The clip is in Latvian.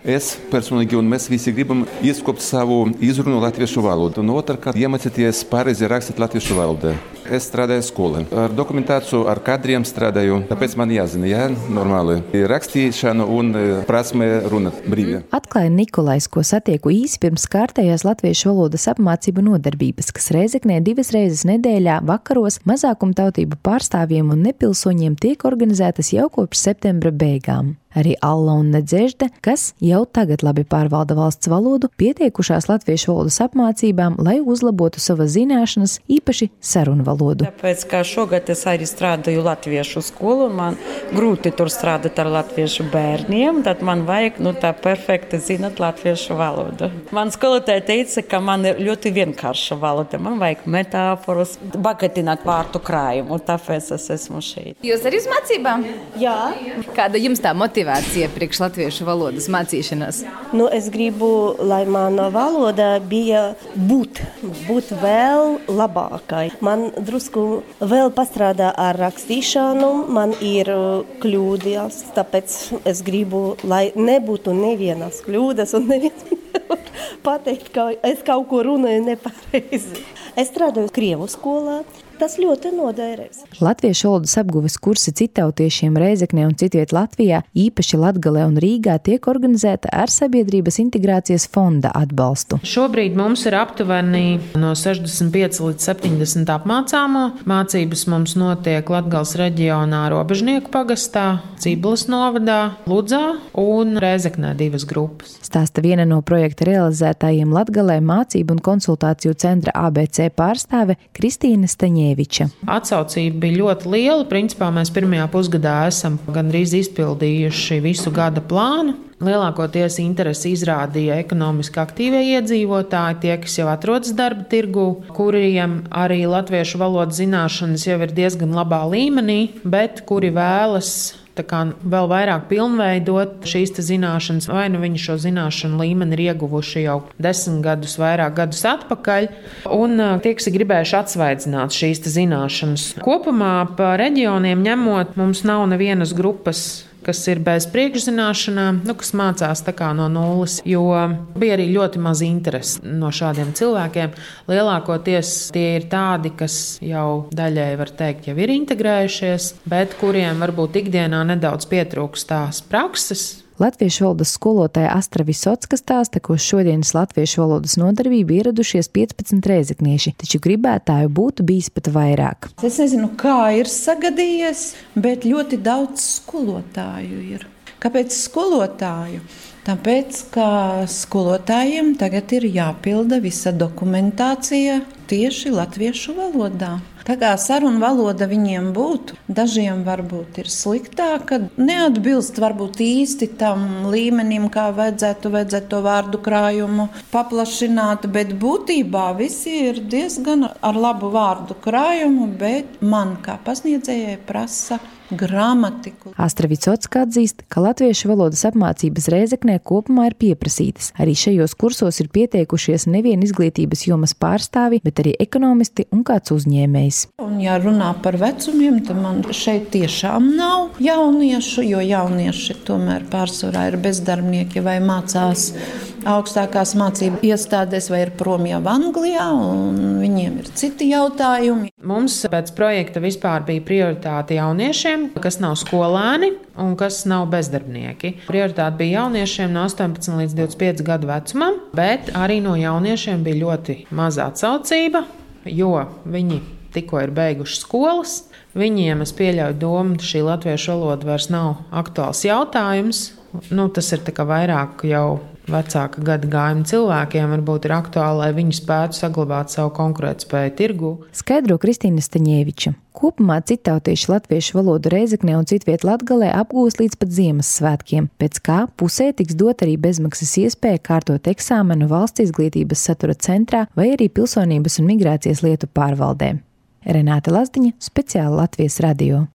Es personīgi un mēs visi gribam ieskopt savu izrunu latviešu valodu. Un otrkārt, iemācīties pareizi rakstīt latviešu valodā. Es strādāju skolā. Ar dokumentāciju, ar kadriem strādāju, tāpēc man jāzina, normāli rakstīšana un prasme runāt brīvi. Atklāja Nikolais, ko satieku īsi pirms kārtējās latviešu valodas apmācību nodarbības, kas Rēzeknē 2 reizes nedēļā vakaros mazākumtautību pārstāvjiem un nepilsoņiem tiek organizētas jau kopš septembra beigām. Arī Alla un Nedzežde, kas jau tagad labi pārvalda valsts valodu, pieteikušās latviešu valodas apmācībām, lai uzlabotu savas zināšanas, īpaši sarunu valodu. Tāpēc, kā šogad es arī strādāju latviešu skolu, un man grūti tur strādāt ar latviešu bērniem, tad man vajag tā perfekti zināt latviešu valodu. Man skolotāja teica, ka man ir ļoti vienkārša valoda. Man vajag metāforas, bagātināt vārdu krājumu, un tāpēc es esmu šeit. Jūs arī uz mācībām? Jā. Kāda jums tā motivācija priekš latviešu valodas mācīšanās? Es gribu, lai mana valoda bija būt vēl labākai. Man drusku vēl pastrādā ar rakstīšanu, man ir kļūdas, tāpēc es gribu, lai nebūtu nevienas kļūdas un neviens pateikt, ka es kaut ko runāju nepareizi. Es strādāju Krievu skolā. Tas ļoti noderēs. Latviešu valodas apguves kursi citautiešiem Rēzeknē un citviet Latvijā, īpaši Latgalē un Rīgā, tiek organizēta ar Sabiedrības integrācijas fonda atbalstu. Šobrīd mums ir aptuveni no 65 līdz 70 apmācāmo. Mācības mums notiek Latgales reģionā Robežnieku pagastā, Ciblas novadā, Ludzā un Rēzeknē 2 grupas. Stāsta viena no projekta realizētājiem Latgalē mācību un konsultāciju centra ABC pārstāve Kristīna Staņēviča. Atsaucība bija ļoti liela. Principā mēs pirmajā pusgadā esam gandrīz izpildījuši visu gada plānu. Lielākoties interesi izrādīja ekonomiski aktīvie iedzīvotāji, tie, kas jau atrodas darba tirgū, kuriem arī latviešu valodas zināšanas jau ir diezgan labā līmenī, bet kuri vēlas vēl vairāk pilnveidot šīs zināšanas, vai nu viņi šo zināšanu līmeni ir ieguvuši jau 10 gadus, vairāk gadus atpakaļ, un tie, kas ir gribējuši atsvaidzināt šīs zināšanas. Kopumā pa reģioniem ņemot, mums nav nevienas grupas, kas ir bez priekšzināšanām, kas mācās no nulles, jo bija arī ļoti maz interesi no šādiem cilvēkiem. Lielākoties tie ir tādi, kas jau daļai, var teikt, jau ir integrējušies, bet kuriem varbūt ikdienā nedaudz pietrūkst tās prakses. Latviešu valodas skolotāja Astra Visocka stāsta, ko šodienas latviešu valodas nodarbību ieradušies 15 rēzeknieši, taču gribētāju būtu bijis pat vairāk. Es nezinu, kā ir sagadījies, bet ļoti daudz skolotāju ir. Kāpēc skolotāju? Tāpēc, ka skolotājiem tagad ir jāpilda visa dokumentācija tieši latviešu valodā. Tā kā sarunu valoda viņiem būtu, dažiem varbūt ir sliktāka, neatbilst varbūt īsti tam līmenim, kā vajadzētu to vārdu krājumu paplašināt, bet būtībā visi ir diezgan ar labu vārdu krājumu, bet man kā pasniedzējai prasa gramatiku. Astra Visocka atzīst, ka latviešu valodas apmācības Rēzeknē kopumā ir pieprasītas. Arī šajos kursos ir pieteikušies nevien izglītības jomas pārstāvi, bet arī ekonomisti un kāds uzņēmējs. Un ja runā par vecumiem, tad man šeit tiešām nav jauniešu, jo jaunieši tomēr pārsvarā ir bezdarbnieki vai mācās augstākās mācību iestādēs vai ir prom jau Anglijā, un viņiem ir citi jautājumi. Mums pēc projekta vispār bija prioritāte jauniešiem, kas nav skolēni un kas nav bezdarbnieki. Prioritāte bija jauniešiem no 18 līdz 25 gadu vecumam, bet arī no jauniešiem bija ļoti maza atsaucība, jo viņi tikko ir beiguši skolas. Viņiem, es pieļauju domu, šī latviešu valoda vairs nav aktuāls jautājums. Tas ir vairāk jau vecāka gada gājuma cilvēkiem, varbūt ir aktuāli, lai viņi spētu saglabāt savu konkurētspēju tirgū. Skaidro Kristīna Staņēviča. Kopumā citautieši latviešu valodu Rēzeknē un citviet Latgalē apgūs līdz pat Ziemassvētkiem, pēc kā pusē tiks dot arī bezmaksas iespēja kārtot eksāmenu Valsts izglītības satura centrā vai arī Pilsonības un migrācijas lietu pārvaldē. Renāte Lazdiņa, speciāli Latvijas radio.